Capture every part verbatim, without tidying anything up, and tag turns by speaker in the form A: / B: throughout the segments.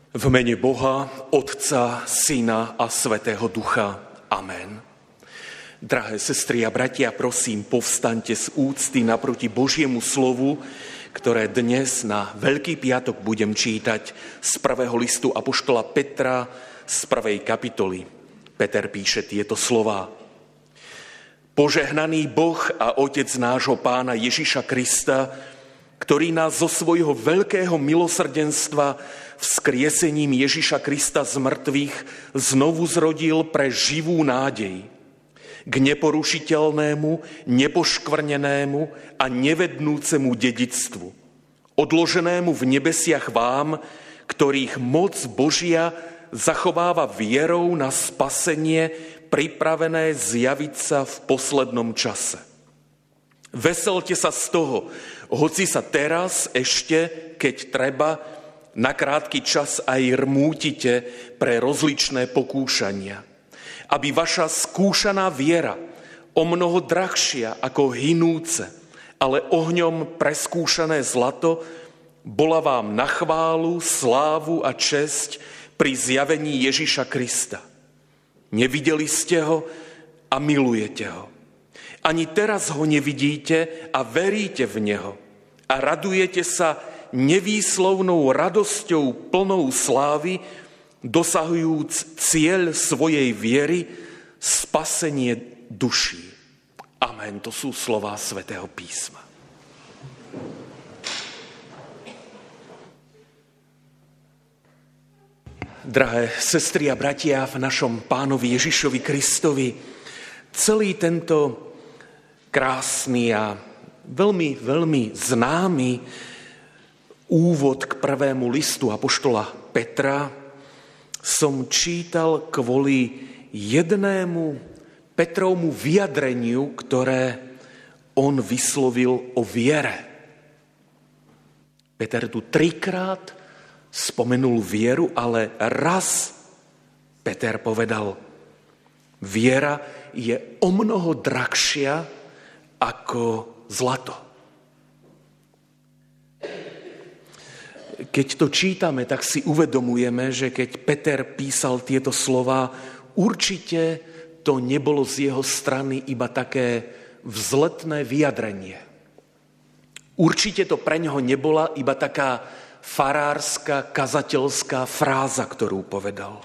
A: V mene Boha, Otca, Syna a Svätého Ducha. Amen. Drahé sestry a bratia, prosím, povstaňte z úcty naproti Božiemu slovu, ktoré dnes na Veľký piatok budem čítať z prvého listu apoštola Petra z prvej kapitoly. Peter píše tieto slová. Požehnaný Boh a Otec nášho Pána Ježiša Krista, ktorý nás zo svojho veľkého milosrdenstva vzkriesením Ježiša Krista z mŕtvych znovu zrodil pre živú nádej, k neporušiteľnému, nepoškvrnenému a nevednúcemu dedictvu, odloženému v nebesiach vám, ktorých moc Božia zachováva vierou na spasenie, pripravené zjaviť sa v poslednom čase. Veselte sa z toho, hoci sa teraz ešte, keď treba, na krátky čas aj rmútite pre rozličné pokúšania, aby vaša skúšaná viera, o mnoho drahšia ako hynúce, ale ohňom preskúšané zlato, bola vám na chválu, slávu a česť pri zjavení Ježiša Krista. Nevideli ste ho a milujete ho. Ani teraz ho nevidíte a veríte v neho. A radujete sa nevýslovnou radosťou plnou slávy, dosahujúc cieľ svojej viery, spasenie duší. Amen. To sú slová Svätého písma. Drahé sestry a bratia v našom Pánovi Ježišovi Kristovi, celý tento krásny a veľmi, veľmi známy úvod k prvému listu apoštola Petra som čítal kvôli jednému Petrovmu vyjadreniu, ktoré on vyslovil o viere. Peter tu trikrát spomenul vieru, ale raz Peter povedal, viera je o mnoho drahšia ako zlato. Keď to čítame, tak si uvedomujeme, že keď Peter písal tieto slová, určite to nebolo z jeho strany iba také vzletné vyjadrenie. Určite to pre ňoho nebola iba taká farárska, kazateľská fráza, ktorú povedal.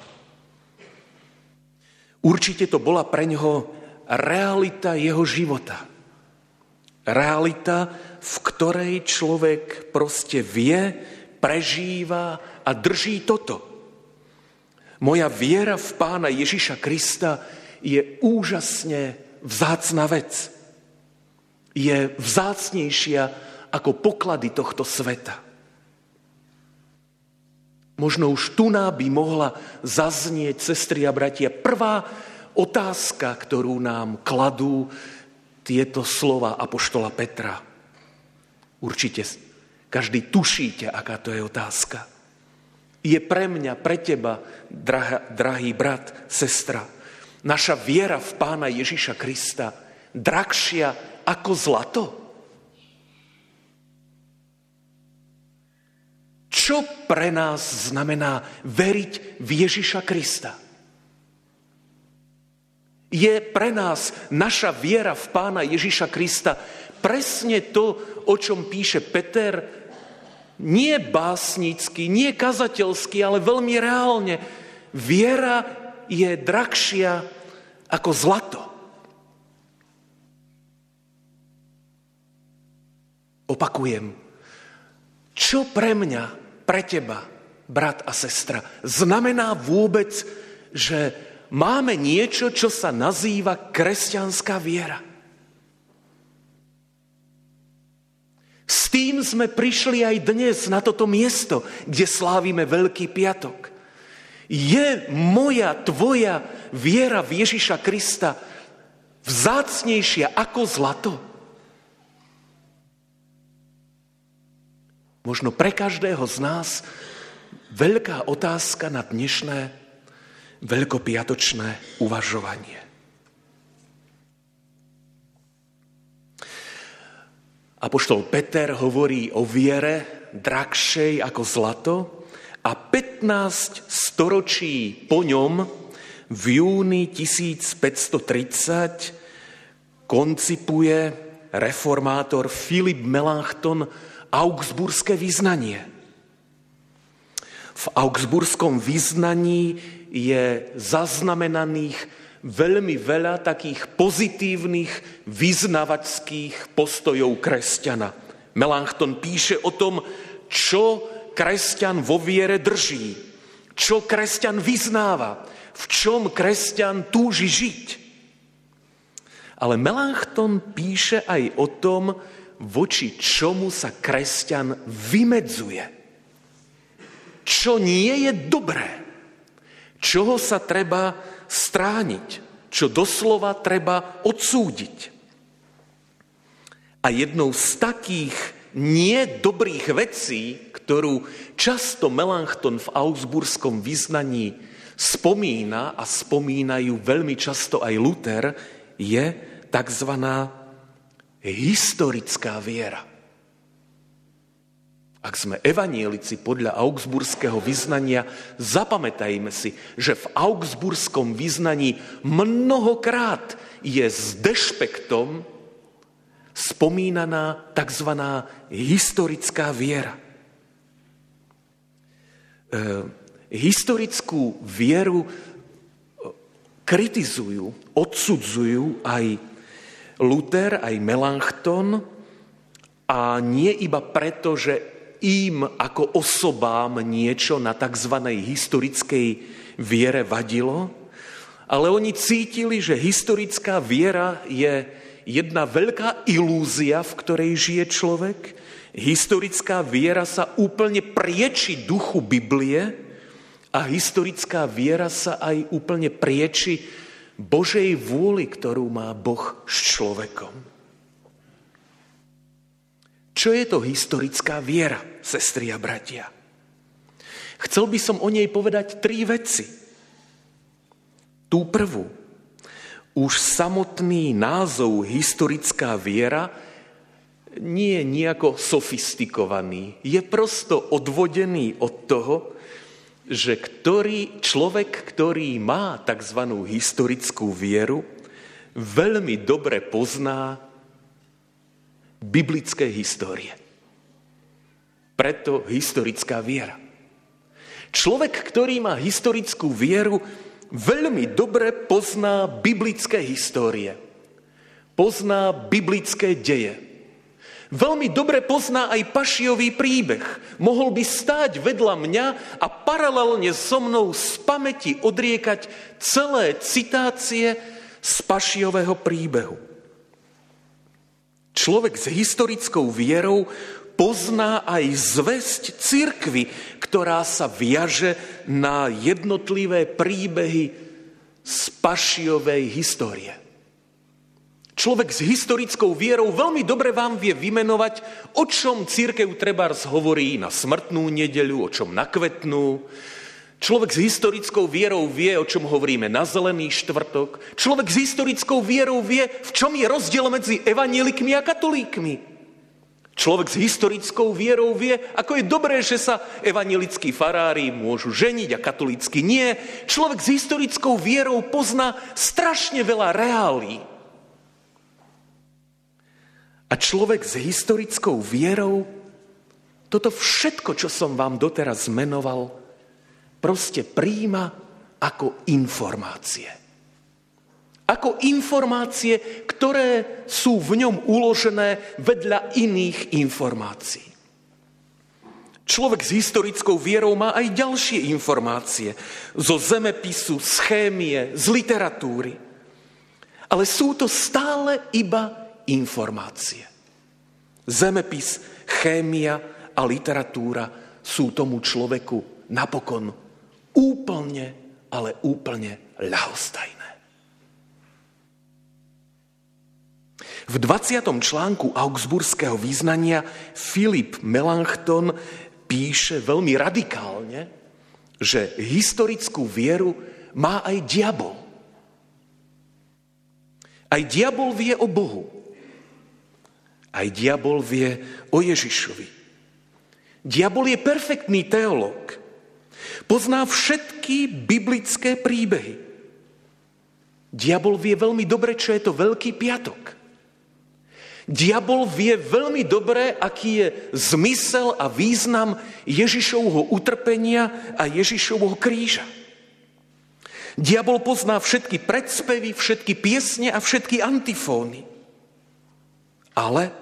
A: Určite to bola pre ňoho realita jeho života. Realita, v ktorej človek proste vie, prežíva a drží toto. Moja viera v Pána Ježiša Krista je úžasne vzácna vec. Je vzácnejšia ako poklady tohto sveta. Možno už tu by mohla zaznieť, sestry a bratia, prvá otázka, ktorú nám kladú tieto slova apoštola Petra. Určite každý tušíte, aká to je otázka. Je pre mňa, pre teba, drah, drahý brat, sestra, naša viera v Pána Ježiša Krista drahšia ako zlato? Čo pre nás znamená veriť v Ježiša Krista? Je pre nás naša viera v Pána Ježiša Krista presne to, o čom píše Peter, nie básnicky, nie kazateľsky, ale veľmi reálne. Viera je drahšia ako zlato. Opakujem, čo pre mňa, pre teba, brat a sestra, znamená vôbec, že máme niečo, čo sa nazýva kresťanská viera. S tým sme prišli aj dnes na toto miesto, kde slávime Veľký piatok. Je moja, tvoja viera v Ježiša Krista vzácnejšia ako zlato? Možno pre každého z nás veľká otázka na dnešné veľkopiatočné uvažovanie. Apoštol Peter hovorí o viere drahšej ako zlato a pätnásť storočí po ňom v júni tisícpäťstotridsať koncipuje reformátor Philipp Melanchthon augsburské vyznanie. V augsburskom vyznaní je zaznamenaných veľmi veľa takých pozitívnych vyznavačských postojov kresťana. Melanchthon píše o tom, čo kresťan vo viere drží, čo kresťan vyznáva, v čom kresťan túži žiť. Ale Melanchthon píše aj o tom, voči čomu sa kresťan vymedzuje. Čo nie je dobré, čoho sa treba strániť, čo doslova treba odsúdiť. A jednou z takých nedobrých vecí, ktorú často Melanchthon v augsburskom vyznaní spomína a spomínajú veľmi často aj Luther, je takzvaná historická viera. Ak sme evanielici podľa augsburského vyznania, zapamätajme si, že v augsburskom vyznaní mnohokrát je s dešpektom spomínaná takzvaná historická viera. E, historickú vieru kritizujú, odsudzujú aj Luther, aj Melanchthon, a nie iba preto, že im ako osobám niečo na tzv. Historickej viere vadilo, ale oni cítili, že historická viera je jedna veľká ilúzia, v ktorej žije človek. Historická viera sa úplne prieči duchu Biblie a historická viera sa aj úplne prieči Božej vôli, ktorú má Boh s človekom. Čo je to historická viera, sestry a bratia? Chcel by som o nej povedať tri veci. Tú prvú. Už samotný názov historická viera nie je nejako sofistikovaný. Je prosto odvodený od toho, že ktorý človek, ktorý má tzv. Historickú vieru, veľmi dobre pozná biblické histórie. Preto historická viera. Človek, ktorý má historickú vieru, veľmi dobre pozná biblické histórie. Pozná biblické deje. Veľmi dobre pozná aj Pašiový príbeh. Mohol by stáť vedľa mňa a paralelne so mnou z pamäti odriekať celé citácie z Pašiového príbehu. Človek s historickou vierou pozná aj zvesť cirkvi, ktorá sa viaže na jednotlivé príbehy z Pašiovej histórie. Človek s historickou vierou veľmi dobre vám vie vymenovať, o čom cirkev trebárs hovorí na smrtnú nedeľu, o čom na kvetnú. Človek s historickou vierou vie, o čom hovoríme na zelený štvrtok. Človek s historickou vierou vie, v čom je rozdiel medzi evanielikmi a katolíkmi. Človek s historickou vierou vie, ako je dobré, že sa evanielickí farári môžu ženiť a katolícky nie. Človek s historickou vierou pozná strašne veľa reálií. A človek s historickou vierou toto všetko, čo som vám doteraz menoval, proste prijíma ako informácie. Ako informácie, ktoré sú v ňom uložené vedľa iných informácií. Človek s historickou vierou má aj ďalšie informácie zo zemepisu, z chémie, z literatúry. Ale sú to stále iba informácie. Zemepis, chémia a literatúra sú tomu človeku napokon úplne, ale úplne ľahostajné. V dvadsiatom článku augsburského vyznania Philipp Melanchthon píše veľmi radikálne, že historickú vieru má aj diabol. Aj diabol vie o Bohu. Aj diabol vie o Ježišovi. Diabol je perfektný teológ. Pozná všetky biblické príbehy. Diabol vie veľmi dobre, čo je to Veľký piatok. Diabol vie veľmi dobre, aký je zmysel a význam Ježišovho utrpenia a Ježišovho kríža. Diabol pozná všetky predspevy, všetky piesne a všetky antifóny. Ale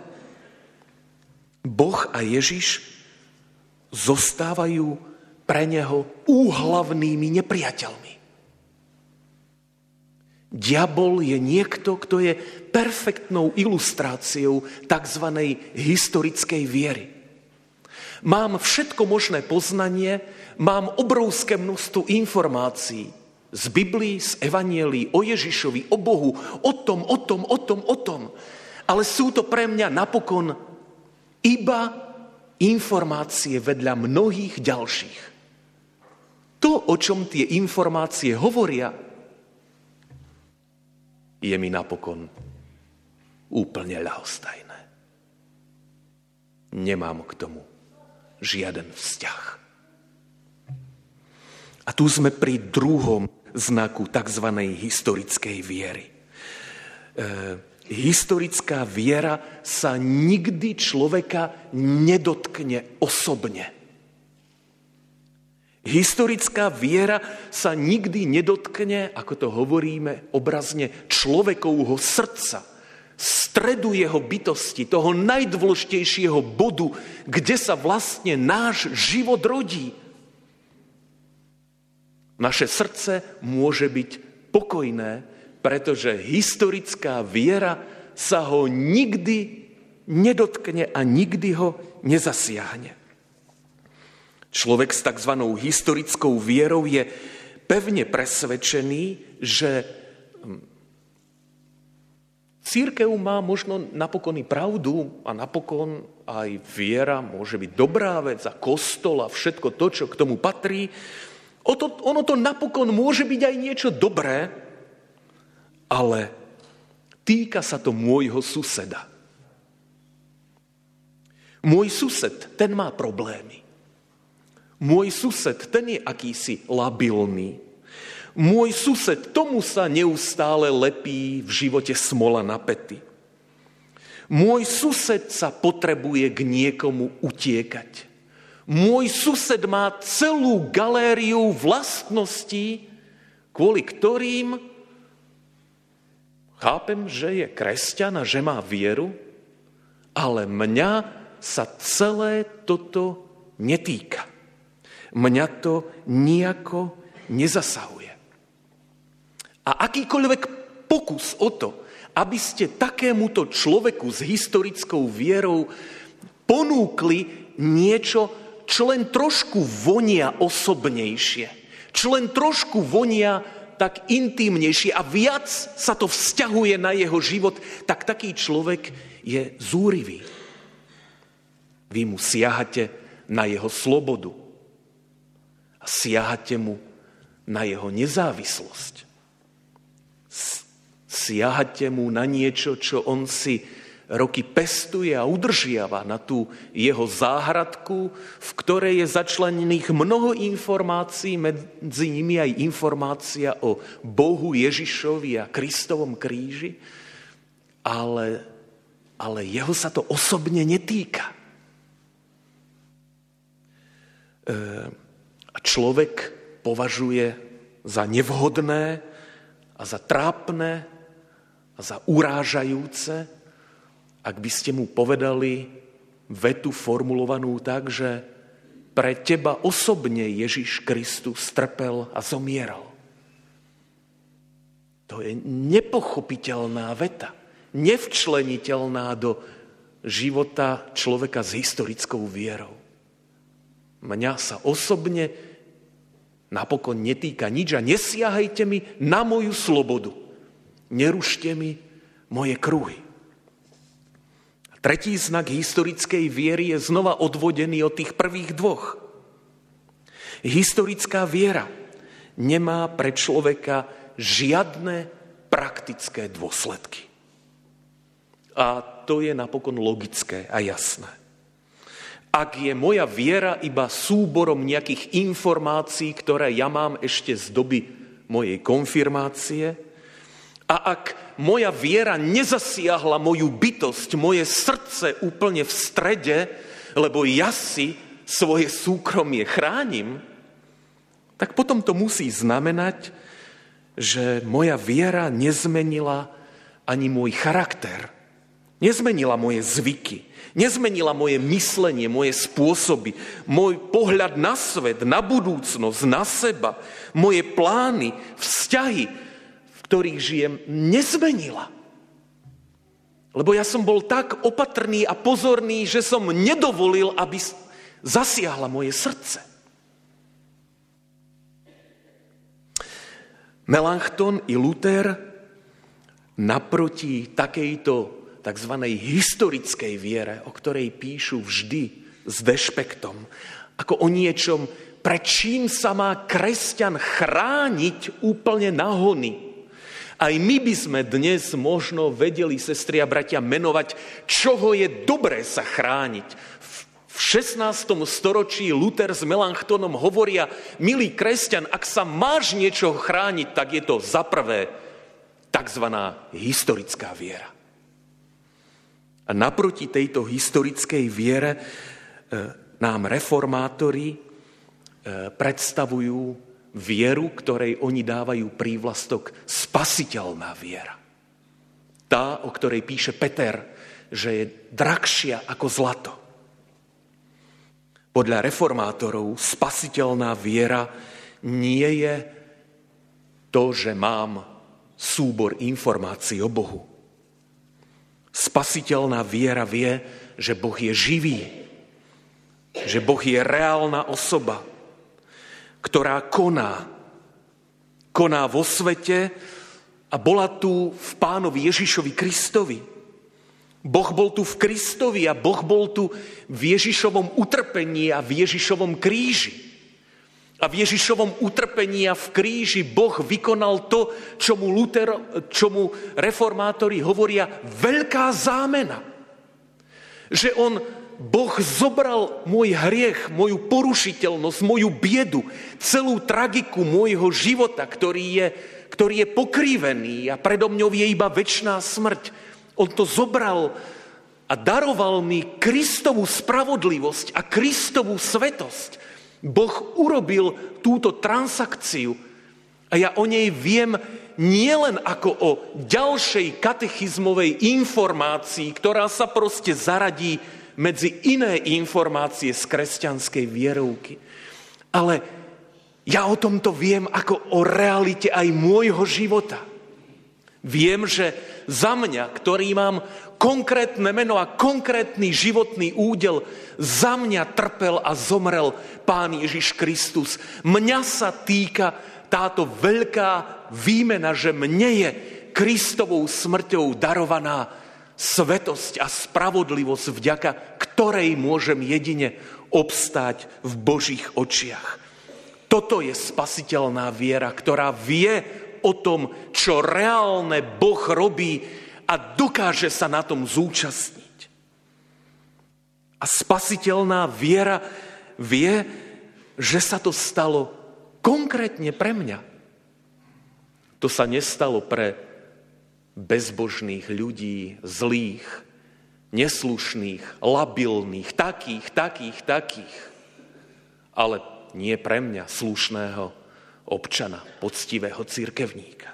A: Boh a Ježiš zostávajú pre neho úhlavnými nepriateľmi. Diabol je niekto, kto je perfektnou ilustráciou tzv. Historickej viery. Mám všetko možné poznanie, mám obrovské množstvo informácií z Biblii, z Evanielí, o Ježišovi, o Bohu, o tom, o tom, o tom, o tom. Ale sú to pre mňa napokon iba informácie vedľa mnohých ďalších. To, o čom tie informácie hovoria, je mi napokon úplne ľahostajné. Nemám k tomu žiaden vzťah. A tu sme pri druhom znaku tzv. Historickej viery. E, historická viera sa nikdy človeka nedotkne osobne. Historická viera sa nikdy nedotkne, ako to hovoríme obrazne, človekovho srdca, stredu jeho bytosti, toho najdôležitejšieho bodu, kde sa vlastne náš život rodí. Naše srdce môže byť pokojné, pretože historická viera sa ho nikdy nedotkne a nikdy ho nezasiahne. Človek s tzv. Historickou vierou je pevne presvedčený, že cirkev má možno napokon i pravdu a napokon aj viera môže byť dobrá vec a kostol a všetko to, čo k tomu patrí. O to, ono to napokon môže byť aj niečo dobré, ale týka sa to môjho suseda. Môj sused, ten má problémy. Môj sused, ten je akýsi labilný. Môj sused, tomu sa neustále lepí v živote smola na pety. Môj sused sa potrebuje k niekomu utiekať. Môj sused má celú galériu vlastností, kvôli ktorým chápem, že je kresťan a že má vieru, ale mňa sa celé toto netýka. Mňa to nijako nezasahuje. A akýkoľvek pokus o to, aby ste takémuto človeku s historickou vierou ponúkli niečo, čo len trošku vonia osobnejšie, čo len trošku vonia tak intímnejšie a viac sa to vzťahuje na jeho život, tak taký človek je zúrivý. Vy mu siahate na jeho slobodu a siahate mu na jeho nezávislosť. Siahate mu na niečo, čo on si roky pestuje a udržiava, na tú jeho záhradku, v ktorej je začlenených mnoho informácií, medzi nimi aj informácia o Bohu Ježišovi a Kristovom kríži, ale, ale jeho sa to osobne netýka. E, a človek považuje za nevhodné a za trápne a za urážajúce, ak by ste mu povedali vetu formulovanú tak, že pre teba osobne Ježiš Kristus trpel a zomieral. To je nepochopiteľná veta, nevčleniteľná do života človeka s historickou vierou. Mňa sa osobne napokon netýka nič a nesiahajte mi na moju slobodu. Nerušte mi moje kruhy. A tretí znak historickej viery je znova odvodený od tých prvých dvoch. Historická viera nemá pre človeka žiadne praktické dôsledky. A to je napokon logické a jasné. Ak je moja viera iba súborom nejakých informácií, ktoré ja mám ešte z doby mojej konfirmácie, a ak moja viera nezasiahla moju bytosť, moje srdce úplne v strede, lebo ja si svoje súkromie chránim, tak potom to musí znamenať, že moja viera nezmenila ani môj charakter, nezmenila moje zvyky, nezmenila moje myslenie, moje spôsoby, môj pohľad na svet, na budúcnosť, na seba, moje plány, vzťahy, v ktorých žijem, nezmenila. Lebo ja som bol tak opatrný a pozorný, že som nedovolil, aby zasiahla moje srdce. Melanchthon i Luther naproti takejto takzvanej historickej viere, o ktorej píšu vždy s dešpektom, ako o niečom, pred čím sa má kresťan chrániť úplne nahony. Aj my by sme dnes možno vedeli, sestri a bratia, menovať, čoho je dobré sa chrániť. V šestnástom storočí Luther s Melanchtonom hovoria, milý kresťan, ak sa máš niečo chrániť, tak je to za prvé takzvaná historická viera. A naproti tejto historickej viere nám reformátori predstavujú vieru, ktorej oni dávajú prívlastok spasiteľná viera. Tá, o ktorej píše Peter, že je drahšia ako zlato. Podľa reformátorov spasiteľná viera nie je to, že mám súbor informácií o Bohu. Spasiteľná viera vie, že Boh je živý, že Boh je reálna osoba, ktorá koná. Koná vo svete a bola tu v Pánovi Ježišovi Kristovi. Boh bol tu v Kristovi a Boh bol tu v Ježišovom utrpení a v Ježišovom kríži. A v Ježišovom utrpení a v kríži Boh vykonal to, čomu, Luther, čomu reformátori hovoria veľká zámena. Že on, Boh zobral môj hriech, moju porušiteľnosť, moju biedu, celú tragiku môjho života, ktorý je, ktorý je pokrivený a predo mňou je iba večná smrť. On to zobral a daroval mi Kristovú spravodlivosť a Kristovú svetosť. Boh urobil túto transakciu a ja o nej viem nielen ako o ďalšej katechizmovej informácii, ktorá sa proste zaradí medzi iné informácie z kresťanskej vierovky. Ale ja o tomto viem ako o realite aj môjho života. Viem, že za mňa, ktorý mám konkrétne meno a konkrétny životný údel, za mňa trpel a zomrel Pán Ježiš Kristus. Mňa sa týka táto veľká výmena, že mne je Kristovou smrťou darovaná svetosť a spravodlivosť, vďaka ktorej môžem jedine obstáť v Božích očiach. Toto je spasiteľná viera, ktorá vie o tom, čo reálne Boh robí a dokáže sa na tom zúčastniť. A spasiteľná viera vie, že sa to stalo konkrétne pre mňa. To sa nestalo pre bezbožných ľudí, zlých, neslušných, labilných, takých, takých, takých. Ale nie pre mňa, slušného občana, poctivého cirkevníka.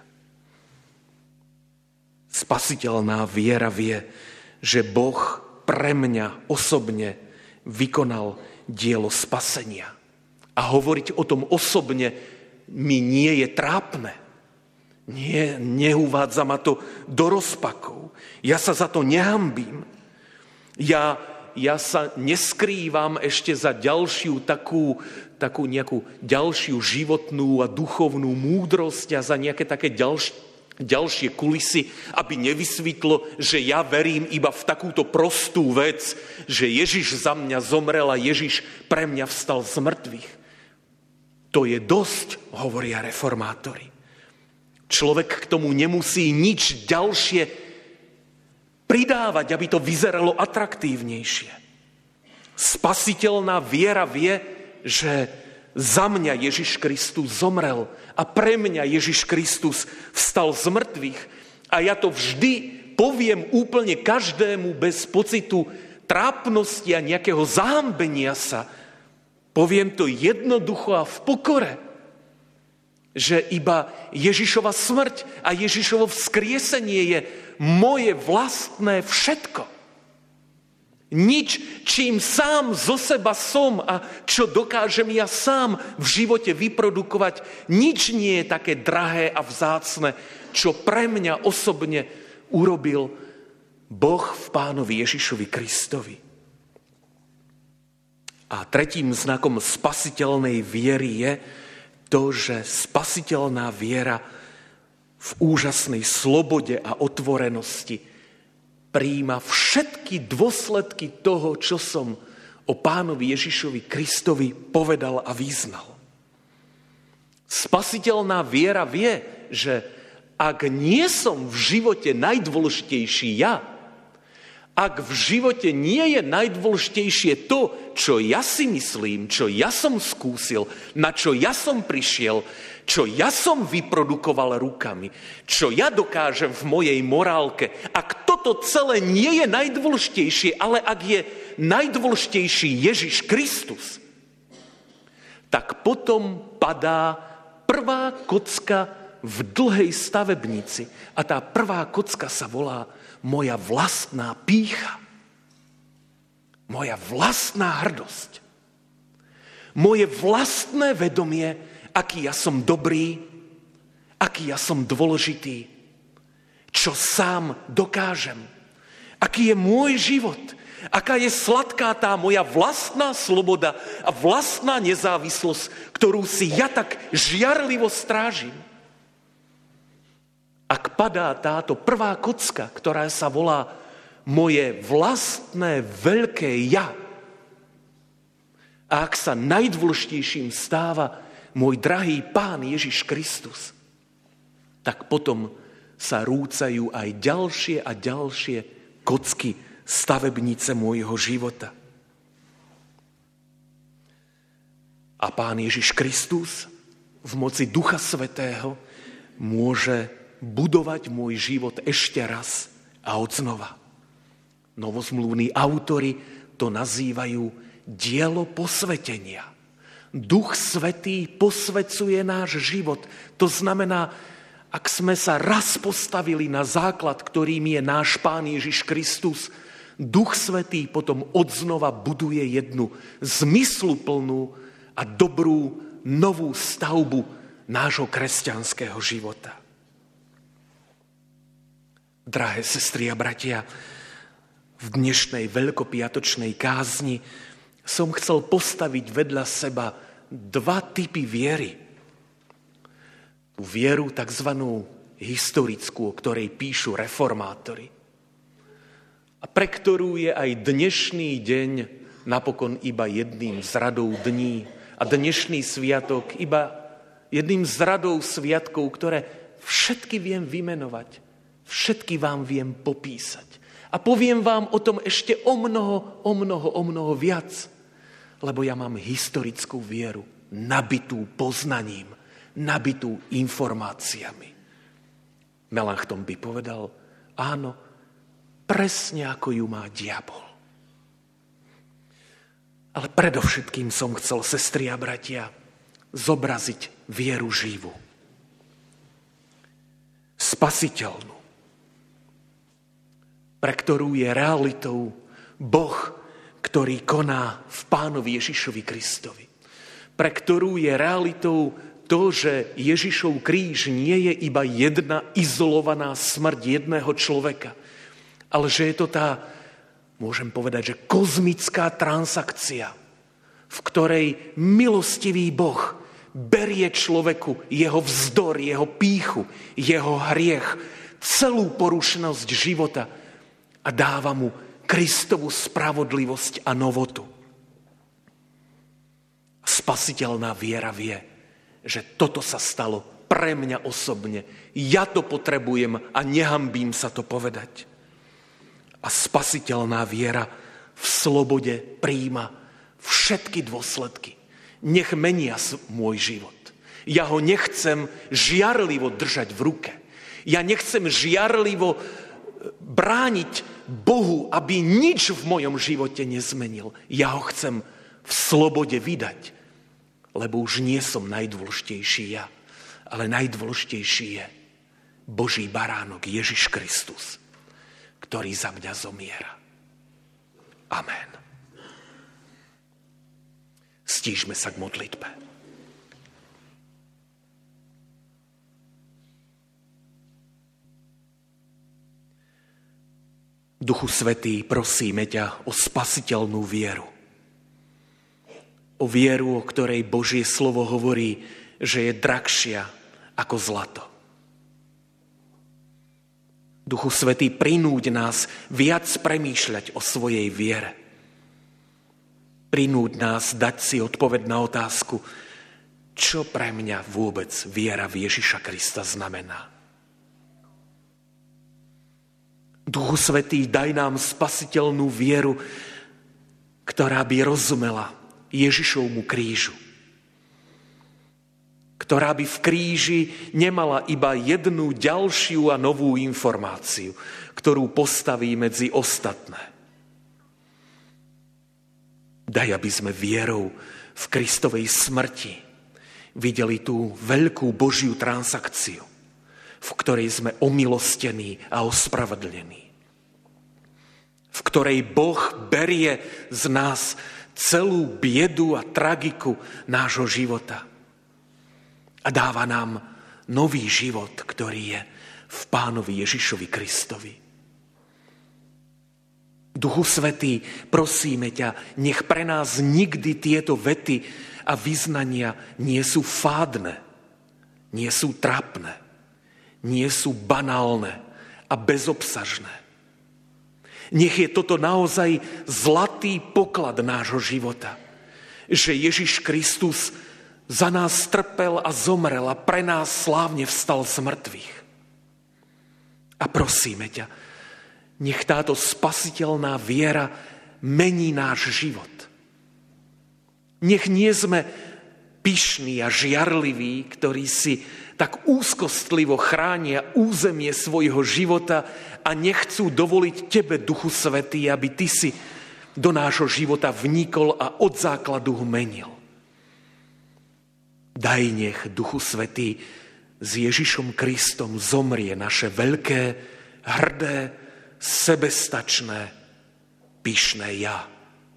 A: Spasiteľná viera vie, že Boh pre mňa osobne vykonal dielo spasenia. A hovoriť o tom osobne mi nie je trápne. Nie, neuvádza ma to do rozpakov. Ja sa za to nehanbím. Ja, ja sa neskrývam ešte za ďalšiu takú, takú nejakú ďalšiu životnú a duchovnú múdrosť a za nejaké také ďalšie, ďalšie kulisy, aby nevysvetlo, že ja verím iba v takúto prostú vec, že Ježiš za mňa zomrel a Ježiš pre mňa vstal z mŕtvych. To je dosť, hovoria reformátori. Človek k tomu nemusí nič ďalšie pridávať, aby to vyzeralo atraktívnejšie. Spasiteľná viera vie, že za mňa Ježiš Kristus zomrel a pre mňa Ježiš Kristus vstal z mŕtvych. A ja to vždy poviem úplne každému bez pocitu trápnosti a nejakého zahambenia sa. Poviem to jednoducho a v pokore, že iba Ježišova smrť a Ježišovo vzkriesenie je moje vlastné všetko. Nič, čím sám zo seba som a čo dokážem ja sám v živote vyprodukovať, nič nie je také drahé a vzácne, čo pre mňa osobne urobil Boh v Pánovi Ježišovi Kristovi. A tretím znakom spasiteľnej viery je to, že spasiteľná viera v úžasnej slobode a otvorenosti prijíma všetky dôsledky toho, čo som o Pánovi Ježišovi Kristovi povedal a vyznal. Spasiteľná viera vie, že ak nie som v živote najdôležitejší ja, ak v živote nie je najdôležitejšie to, čo ja si myslím, čo ja som skúsil, na čo ja som prišiel, čo ja som vyprodukoval rukami, čo ja dokážem v mojej morálke. Ak toto celé nie je najdôležitejšie, ale ak je najdôležitejší Ježiš Kristus, tak potom padá prvá kocka v dlhej stavebnici. A tá prvá kocka sa volá moja vlastná pýcha. Moja vlastná hrdosť. Moje vlastné vedomie, aký ja som dobrý, aký ja som dôležitý, čo sám dokážem, aký je môj život, aká je sladká tá moja vlastná sloboda a vlastná nezávislosť, ktorú si ja tak žiarlivo strážim. Ak padá táto prvá kocka, ktorá sa volá moje vlastné veľké ja, a ak sa najdôležitejším stáva môj drahý Pán Ježiš Kristus, tak potom sa rúcajú aj ďalšie a ďalšie kocky stavebnice môjho života. A Pán Ježiš Kristus v moci Ducha Svätého môže budovať môj život ešte raz a odznova. Novozmluvní autori to nazývajú dielo posvetenia. Duch Svätý posvecuje náš život. To znamená, ak sme sa raz postavili na základ, ktorým je náš Pán Ježiš Kristus, Duch Svätý potom odznova buduje jednu zmysluplnú a dobrú novú stavbu nášho kresťanského života. Drahé sestry a bratia, v dnešnej veľkopiatočnej kázni som chcel postaviť vedľa seba dva typy viery. Tú vieru takzvanú historickú, o ktorej píšu reformátori. A pre ktorú je aj dnešný deň napokon iba jedným z radou dní a dnešný sviatok iba jedným z radou sviatkov, ktoré všetky viem vymenovať, všetky vám viem popísať. A poviem vám o tom ešte o mnoho, o mnoho, o mnoho viac, lebo ja mám historickú vieru, nabitú poznaním, nabitú informáciami. Melanchthon by povedal, áno, presne ako ju má diabol. Ale predovšetkým som chcel, sestry a bratia, zobraziť vieru živú. Spasiteľnú, pre ktorú je realitou Boh, ktorý koná v Pánovi Ježišovi Kristovi. Pre ktorú je realitou to, že Ježišov kríž nie je iba jedna izolovaná smrť jedného človeka, ale že je to tá, môžem povedať, že kozmická transakcia, v ktorej milostivý Boh berie človeku jeho vzdor, jeho pýchu, jeho hriech, celú porušnosť života a dáva mu Kristovu spravodlivosť a novotu. Spasiteľná viera vie, že toto sa stalo pre mňa osobne. Ja to potrebujem a nehambím sa to povedať. A spasiteľná viera v slobode prijíma všetky dôsledky. Nech menia môj život. Ja ho nechcem žiarlivo držať v ruke. Ja nechcem žiarlivo brániť Bohu, aby nič v mojom živote nezmenil. Ja ho chcem v slobode vydať, lebo už nie som najdôležitejší ja, ale najdôležitejší je Boží baránok Ježiš Kristus, ktorý za mňa zomiera. Amen. Stížme sa k modlitbe. Duchu Svätý, prosíme ťa o spasiteľnú vieru. O vieru, o ktorej Božie slovo hovorí, že je drahšia ako zlato. Duchu Svätý, prinúď nás viac premýšľať o svojej viere. Prinúď nás dať si odpoveď na otázku, čo pre mňa vôbec viera v Ježiša Krista znamená. Duchu Svätý, daj nám spasiteľnú vieru, ktorá by rozumela Ježišovmu krížu. Ktorá by v kríži nemala iba jednu ďalšiu a novú informáciu, ktorú postaví medzi ostatné. Daj, aby sme vierou v Kristovej smrti videli tú veľkú Božiu transakciu, v ktorej sme omilostení a ospravedlení. V ktorej Boh berie z nás celú biedu a tragiku nášho života a dáva nám nový život, ktorý je v Pánovi Ježišovi Kristovi. Duchu Svätý, prosíme ťa, nech pre nás nikdy tieto vety a vyznania nie sú fádne, nie sú trápne, nie sú banálne a bezobsažné. Nech je toto naozaj zlatý poklad nášho života, že Ježiš Kristus za nás trpel a zomrel a pre nás slávne vstal z mŕtvych. A prosíme ťa, nech táto spasiteľná viera mení náš život. Nech nie sme pyšní a žiarliví, ktorí si tak úzkostlivo chránia územie svojho života a nechcú dovoliť tebe, Duchu Svätý, aby ty si do nášho života vnikol a od základu ho menil. Daj, nech, Duchu Svätý, s Ježišom Kristom zomrie naše veľké, hrdé, sebestačné, pyšné ja.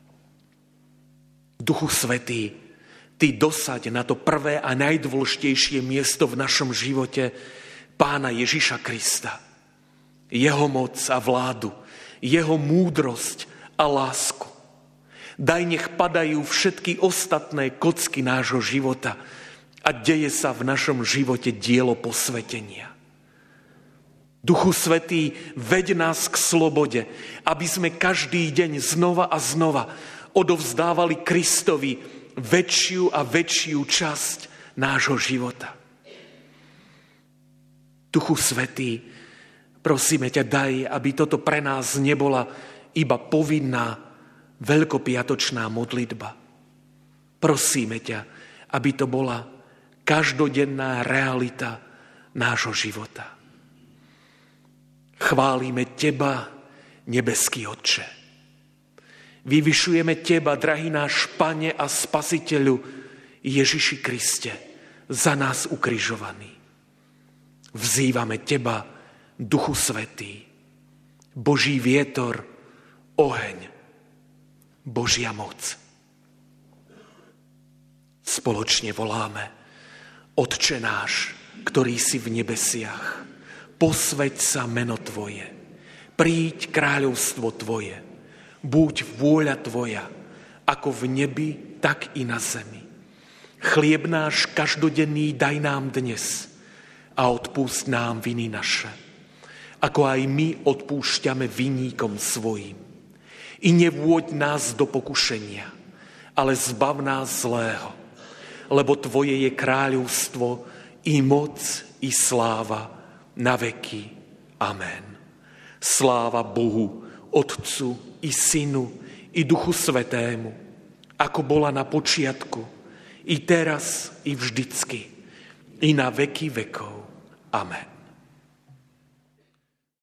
A: Duchu Svätý, ty dosaď na to prvé a najdôležitejšie miesto v našom živote Pána Ježiša Krista. Jeho moc a vládu, jeho múdrosť a lásku. Daj, nech padajú všetky ostatné kocky nášho života a deje sa v našom živote dielo posvetenia. Duchu Svätý, veď nás k slobode, aby sme každý deň znova a znova odovzdávali Kristovi väčšiu a väčšiu časť nášho života. Duchu Svätý, prosíme ťa, daj, aby toto pre nás nebola iba povinná veľkopiatočná modlitba. Prosíme ťa, aby to bola každodenná realita nášho života. Chválime teba, nebeský Otče. Vyvyšujeme teba, drahý náš Pane a Spasiteľu Ježiši Kriste, za nás ukrižovaný. Vzývame teba, Duchu Svätý, Boží vietor, oheň, Božia moc. Spoločne voláme: Otče náš, ktorý si v nebesiach, posväť sa meno Tvoje, príď kráľovstvo Tvoje, buď vôľa Tvoja, ako v nebi, tak i na zemi. Chlieb náš každodenný daj nám dnes a odpúšť nám viny naše, ako aj my odpúšťame vinníkom svojim. I nevôď nás do pokušenia, ale zbav nás zlého, lebo Tvoje je kráľovstvo, i moc, i sláva, na veky. Amen. Sláva Bohu, Otcu, i Synu, i Duchu Svätému, ako bola na počiatku, i teraz, i vždycky, i na veky vekov. Amen.